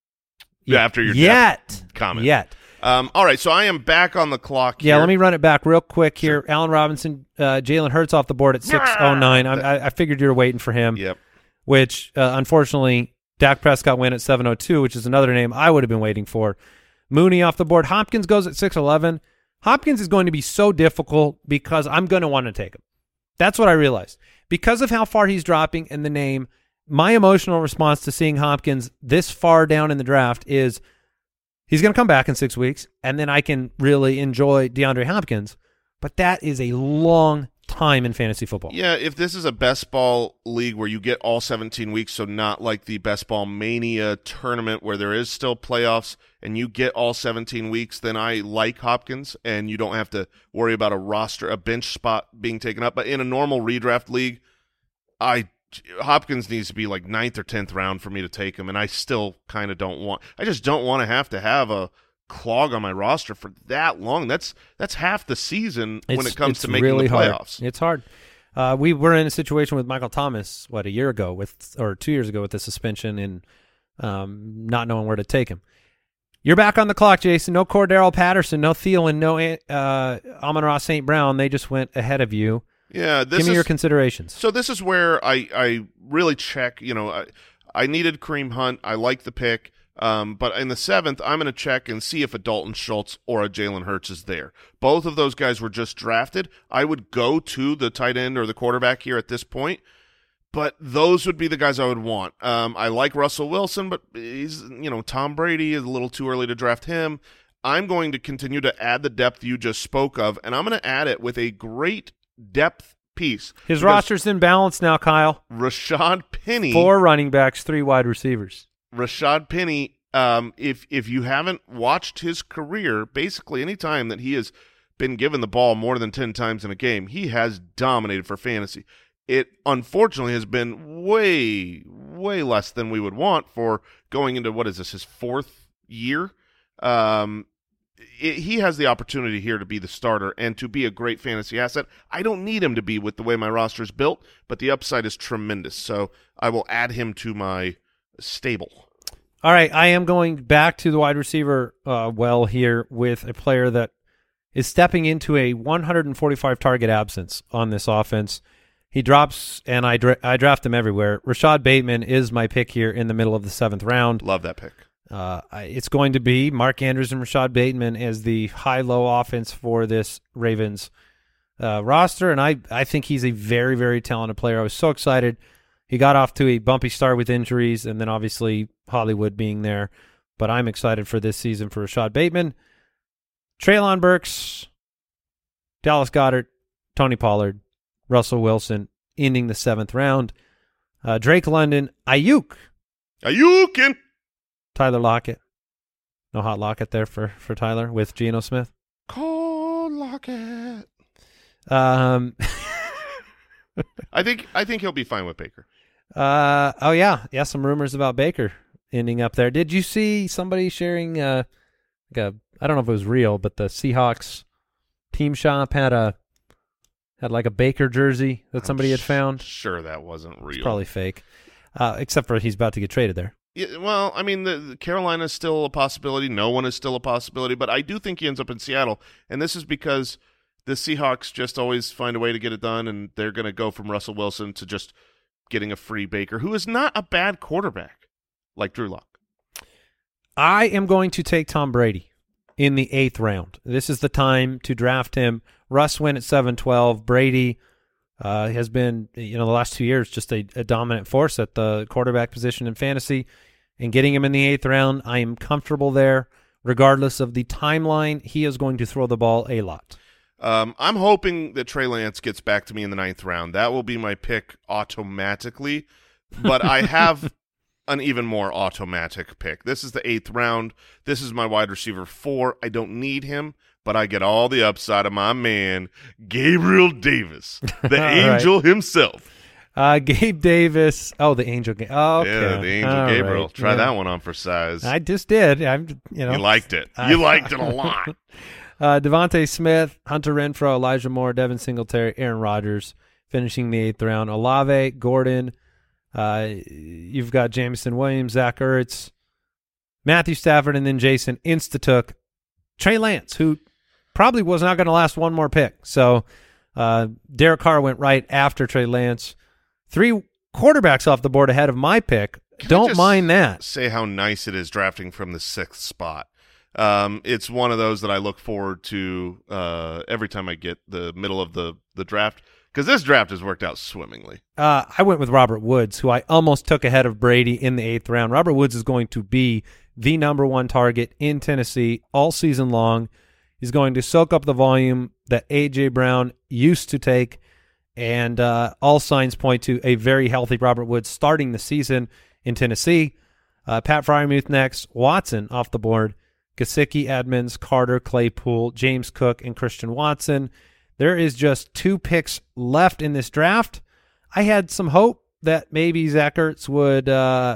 Yeah, after your yet depth comment. yet. Um, all right, so I am back on the clock Yeah, here. let me run it back real quick here. Allen Robinson, uh, Jalen Hurts off the board at six oh nine. I, I figured you were waiting for him. Yep. Which uh, unfortunately Dak Prescott went at seven oh two, which is another name I would have been waiting for. Mooney off the board. Hopkins goes at six eleven. Hopkins is going to be so difficult because I'm going to want to take him. That's what I realized. Because of how far he's dropping and the name, my emotional response to seeing Hopkins this far down in the draft is he's going to come back in six weeks, and then I can really enjoy DeAndre Hopkins. But that is a long time in fantasy football. Yeah, if this is a best ball league where you get all seventeen weeks, so not like the best ball mania tournament where there is still playoffs and you get all seventeen weeks, then I like Hopkins and you don't have to worry about a roster, a bench spot being taken up. But in a normal redraft league, I Hopkins needs to be like ninth or tenth round for me to take him, and I still kind of don't want – I just don't want to have to have a clog on my roster for that long. That's that's half the season when It's- it comes it's to making really the hard. playoffs. It's hard. Uh, we were in a situation with Michael Thomas, what, a year ago, with or two years ago with the suspension and um, not knowing where to take him. You're back on the clock, Jason. No Cordero Patterson, no Thielen, no uh, Amon-Ra Saint Brown. They just went ahead of you. Yeah, this Give me is, your considerations. So this is where I, I really check, you know, I, I needed Kareem Hunt. I like the pick. Um, but in the seventh, I'm going to check and see if a Dalton Schultz or a Jalen Hurts is there. Both of those guys were just drafted. I would go to the tight end or the quarterback here at this point, but those would be the guys I would want. Um, I like Russell Wilson, but he's, you know, Tom Brady is a little too early to draft him. I'm going to continue to add the depth you just spoke of, and I'm going to add it with a great depth piece. His Because roster's in balance now, Kyle. Rashad Penny. Four running backs, three wide receivers. Rashad Penny, um, if if you haven't watched his career, basically any time that he has been given the ball more than ten times in a game, he has dominated for fantasy. It unfortunately has been way, way less than we would want for going into, what is this, his fourth year? Um, it, he has the opportunity here to be the starter and to be a great fantasy asset. I don't need him to be with the way my roster is built, but the upside is tremendous. So I will add him to my stable. All right, I am going back to the wide receiver uh, well here with a player that is stepping into a one hundred forty-five target absence on this offense. He drops, and I, dra- I draft him everywhere. Rashad Bateman is my pick here in the middle of the seventh round. Love that pick. Uh, I, it's going to be Mark Andrews and Rashad Bateman as the high-low offense for this Ravens uh, roster, and I, I think he's a very, very talented player. I was so excited. He got off to a bumpy start with injuries, and then obviously Hollywood being there, but I'm excited for this season for Rashad Bateman. Treylon Burks, Dallas Goedert, Tony Pollard, Russell Wilson, ending the seventh round. Uh, Drake London, Ayuk, Ayukin. Tyler Lockett. No hot Lockett there for, for Tyler with Geno Smith. Cole Lockett. Um, I think I think he'll be fine with Baker. uh, oh, yeah. Yeah, some rumors about Baker ending up there. Did you see somebody sharing, uh, like a, I don't know if it was real, but the Seahawks team shop had a had like a Baker jersey that somebody had found. Sure, that wasn't real. It's probably fake, uh, except for he's about to get traded there. Yeah, well, I mean, the, the Carolina is still a possibility. No one is still a possibility, but I do think he ends up in Seattle, and this is because the Seahawks just always find a way to get it done, and they're going to go from Russell Wilson to just getting a free Baker, who is not a bad quarterback like Drew Lock. I am going to take Tom Brady in the eighth round. This is the time to draft him. Russ went at seven twelve. Brady uh, has been, you know, the last two years just a, a dominant force at the quarterback position in fantasy. And getting him in the eighth round, I am comfortable there. Regardless of the timeline, he is going to throw the ball a lot. Um, I'm hoping that Trey Lance gets back to me in the ninth round. That will be my pick automatically. But I have an even more automatic pick. This is the eighth round. This is my wide receiver four. I don't need him, but I get all the upside of my man, Gabriel Davis, the angel right. himself. Uh, Gabe Davis. Oh, the angel. Ga- oh, okay. Yeah, the angel all Gabriel. Right. Try yeah. that one on for size. I just did. I'm, you know, you liked it. You liked it a lot. Uh, Devontae Smith, Hunter Renfrow, Elijah Moore, Devin Singletary, Aaron Rodgers, finishing the eighth round. Olave, Gordon. Uh, you've got Jameson Williams, Zach Ertz, Matthew Stafford, and then Jason Insta-took Trey Lance, who probably was not going to last one more pick. So uh, Derek Carr went right after Trey Lance. Three quarterbacks off the board ahead of my pick. Can Don't mind that. Say how nice it is drafting from the sixth spot. Um, it's one of those that I look forward to uh, every time I get the middle of the, the draft, because this draft has worked out swimmingly. Uh, I went with Robert Woods, who I almost took ahead of Brady in the eighth round. Robert Woods is going to be the number one target in Tennessee all season long. He's going to soak up the volume that A J. Brown used to take, and uh, all signs point to a very healthy Robert Woods starting the season in Tennessee. Uh, Pat Freiermuth next, Watson off the board, Gesicki, Edmonds, Carter, Claypool, James Cook, and Christian Watson. There is just two picks left in this draft. I had some hope that maybe Zach Ertz would uh,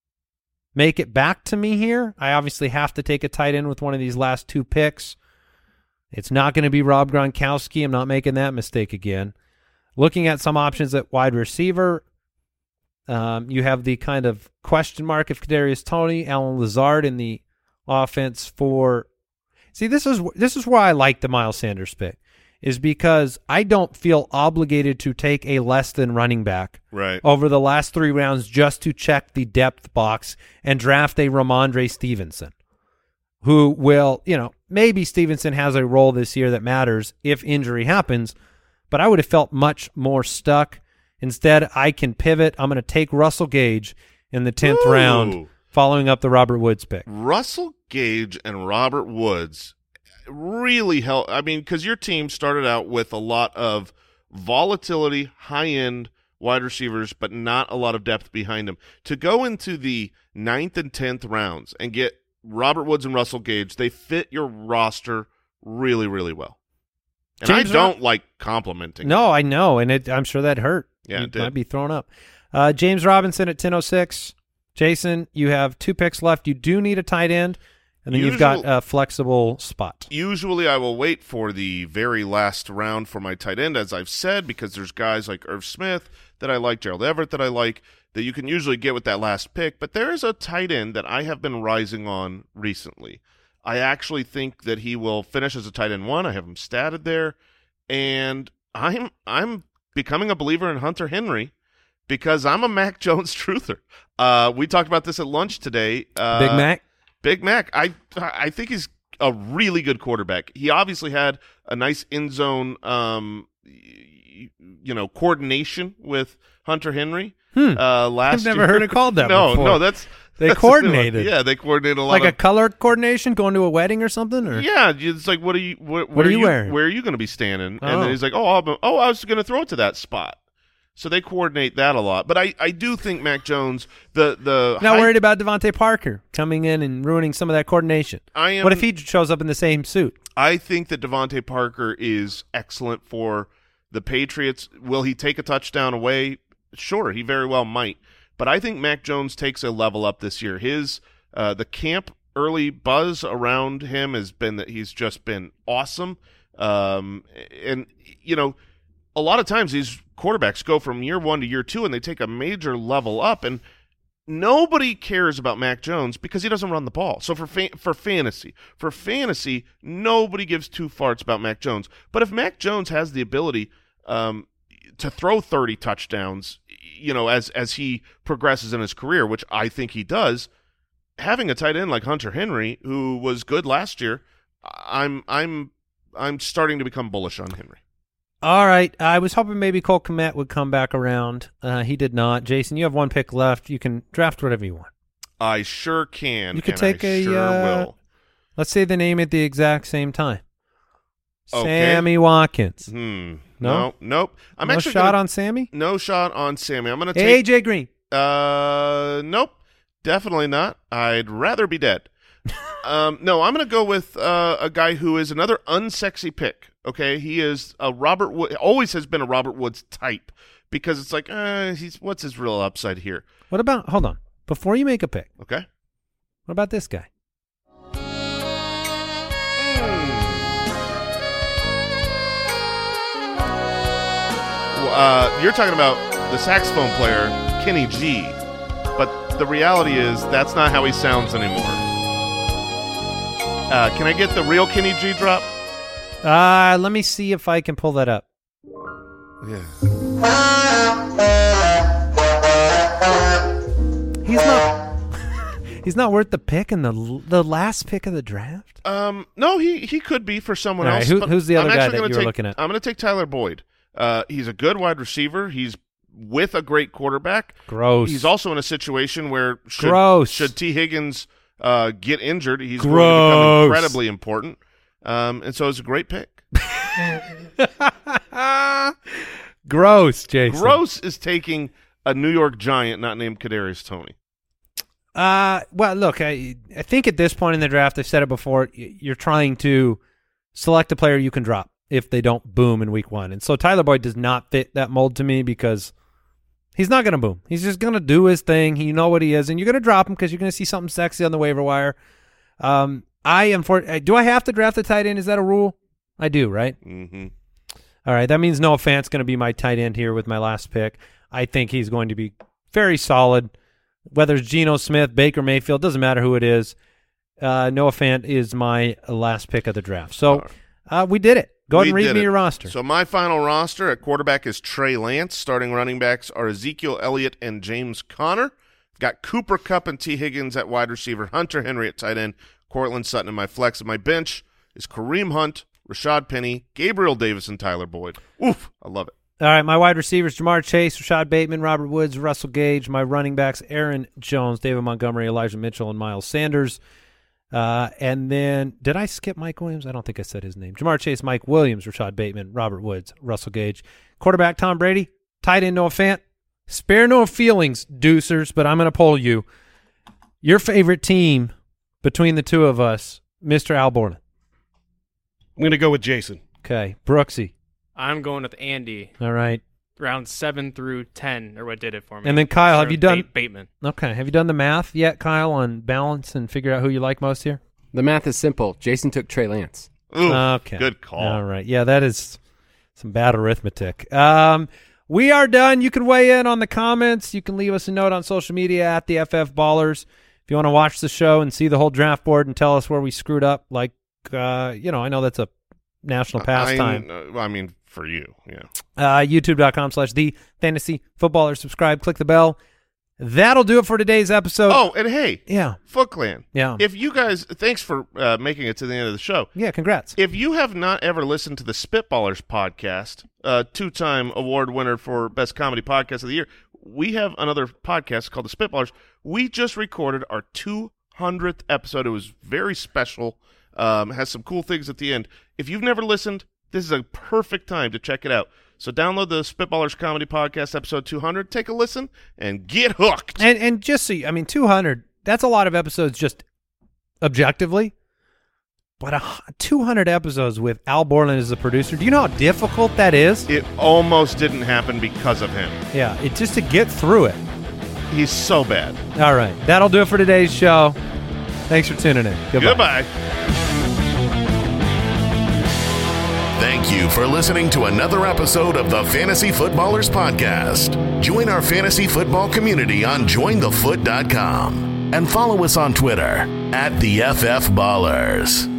make it back to me here. I obviously have to take a tight end with one of these last two picks. It's not going to be Rob Gronkowski. I'm not making that mistake again. Looking at some options at wide receiver, um, you have the kind of question mark of Kadarius Toney, Alan Lazard in the offense for. See, this is this is where I like the Miles Sanders pick, is because I don't feel obligated to take a less than running back right. over the last three rounds just to check the depth box and draft a Ramondre Stevenson, who will, you know, maybe Stevenson has a role this year that matters if injury happens, but I would have felt much more stuck. Instead, I can pivot. I'm going to take Russell Gage in the tenth Ooh. round, following up the Robert Woods pick. Russell Gage and Robert Woods really help. I mean, because your team started out with a lot of volatility, high-end wide receivers, but not a lot of depth behind them. To go into the ninth and tenth rounds and get Robert Woods and Russell Gage, they fit your roster really, really well. And James I don't Rob- like complimenting. No, I know, and it, I'm sure that hurt. Yeah, you it did. Might be thrown up. Uh, James Robinson at ten oh six. Jason, you have two picks left. You do need a tight end, and then Usual, you've got a flexible spot. Usually I will wait for the very last round for my tight end, as I've said, because there's guys like Irv Smith that I like, Gerald Everett that I like, that you can usually get with that last pick. But there is a tight end that I have been rising on recently. I actually think that he will finish as a tight end one. I have him statted there. And I'm I'm becoming a believer in Hunter Henry because I'm a Mac Jones truther. Uh, we talked about this at lunch today. Uh, Big Mac? Big Mac. I I think he's a really good quarterback. He obviously had a nice end zone, um, you know, coordination with Hunter Henry. Hmm. Uh, last I've never year. heard it called that no, before. No, that's They that's coordinated. Yeah, they coordinated a lot like of, a color coordination, going to a wedding or something? Or? Yeah, it's like, what are you? What, what are you, you wearing? Where are you going to be standing? And oh. then he's like, oh, I'll, oh, I was going to throw it to that spot. So they coordinate that a lot. But I, I do think Mac Jones, the the not high, worried about Devontae Parker coming in and ruining some of that coordination. I am. What if he shows up in the same suit? I think that Devontae Parker is excellent for the Patriots. Will he take a touchdown away? Sure, he very well might. But I think Mac Jones takes a level up this year. His uh, the camp early buzz around him has been that he's just been awesome. Um, and, you know, a lot of times these quarterbacks go from year one to year two and they take a major level up, and nobody cares about Mac Jones because he doesn't run the ball. So for fa- for fantasy, for fantasy, nobody gives two farts about Mac Jones. But if Mac Jones has the ability um, to throw thirty touchdowns, you know, as as he progresses in his career, which I think he does, having a tight end like Hunter Henry, who was good last year, I'm I'm I'm starting to become bullish on Henry. All right. I was hoping maybe Cole Kmet would come back around. Uh, he did not. Jason, you have one pick left. You can draft whatever you want. I sure can. You could and take I a. Sure uh, will. Let's say the name at the exact same time. Okay. Sammy Watkins. Hmm. No? No. Nope. I'm no actually shot gonna, on Sammy. No shot on Sammy. I'm going to A take. J Green. Uh. Nope. Definitely not. I'd rather be dead. um. No. I'm going to go with uh, a guy who is another unsexy pick. Okay. He is a Robert Wood. Always has been a Robert Woods type because it's like, uh, he's what's his real upside here? What about? Hold on. Before you make a pick, Okay. what about this guy? Uh, you're talking about the saxophone player, Kenny G, but the reality is that's not how he sounds anymore. Uh, can I get the real Kenny G drop? Uh, let me see if I can pull that up. Yeah. He's not. He's not worth the pick in the the last pick of the draft. Um, no, he he could be for someone All right, else. who- but who's the other I'm guy actually that gonna you were take- looking at? I'm going to take Tyler Boyd. Uh, he's a good wide receiver. He's with a great quarterback. Gross. He's also in a situation where should, Gross. should T. Higgins uh, get injured, he's going to Gross. become incredibly important. Um, and so it's a great pick. Gross, Jason. Gross is taking a New York Giant not named Kadarius Toney. Uh, well, look, I I think at this point in the draft, I've said it before, y- you're trying to select a player you can drop if they don't boom in week one. And so Tyler Boyd does not fit that mold to me because he's not going to boom. He's just going to do his thing. You know what he is, and you're going to drop him because you're going to see something sexy on the waiver wire. Um, I am for. Do I have to draft a tight end? Is that a rule? I do, right? Mm-hmm. All right, that means Noah Fant's going to be my tight end here with my last pick. I think he's going to be very solid. Whether it's Geno Smith, Baker Mayfield, doesn't matter who it is. Uh, Noah Fant is my last pick of the draft. So uh, we did it. Go ahead and We read did me it. your roster. So my final roster at quarterback is Trey Lance. Starting running backs are Ezekiel Elliott and James Conner. Got Cooper Kupp and T. Higgins at wide receiver, Hunter Henry at tight end, Cortland Sutton in my flex. And my bench is Kareem Hunt, Rashad Penny, Gabriel Davis, and Tyler Boyd. Oof, I love it. All right, my wide receivers, Jamar Chase, Rashad Bateman, Robert Woods, Russell Gage. My running backs, Aaron Jones, David Montgomery, Elijah Mitchell, and Miles Sanders. Uh, and then, did I skip Mike Williams? I don't think I said his name. Jamar Chase, Mike Williams, Rashad Bateman, Robert Woods, Russell Gage. Quarterback, Tom Brady. Tight end, Noah Fant. Spare no feelings, deucers, but I'm going to poll you. Your favorite team between the two of us, Mister Al Borland. I'm going to go with Jason. Okay, Brooksy. I'm going with Andy. All right. Round seven through ten, or what did it for me. And then Kyle, have Started you with done- Ba- Bateman? Okay, have you done the math yet, Kyle, on balance and figure out who you like most here? The math is simple. Jason took Trey Lance. Ooh, Okay. good call. All right. Yeah, that is some bad arithmetic. Um, we are done. You can weigh in on the comments. You can leave us a note on social media at the F F Ballers. If you want to watch the show and see the whole draft board and tell us where we screwed up, like, uh, you know, I know that's a national pastime. I, I mean, for you, yeah. Uh, YouTube.com slash the fantasy footballer. Subscribe, click the bell. That'll do it for today's episode. Oh, and hey, yeah. Foot Clan. Yeah. If you guys, thanks for uh, making it to the end of the show. Yeah, congrats. If you have not ever listened to the Spitballers podcast, uh, two-time award winner for Best Comedy Podcast of the Year, we have another podcast called the Spitballers. We just recorded our two hundredth episode. It was very special. Um, has some cool things at the end. If you've never listened, this is a perfect time to check it out. So download the Spitballers Comedy Podcast, episode two hundred. Take a listen and get hooked. And and just so you, I mean, two hundred, that's a lot of episodes just objectively. But a, hu- two hundred episodes with Al Borland as the producer, do you know how difficult that is? It almost didn't happen because of him. Yeah, it just to get through it. He's so bad. All right, that'll do it for today's show. Thanks for tuning in. Goodbye. Goodbye. Thank you for listening to another episode of the Fantasy Footballers Podcast. Join our fantasy football community on join the foot dot com and follow us on Twitter at the F F Ballers.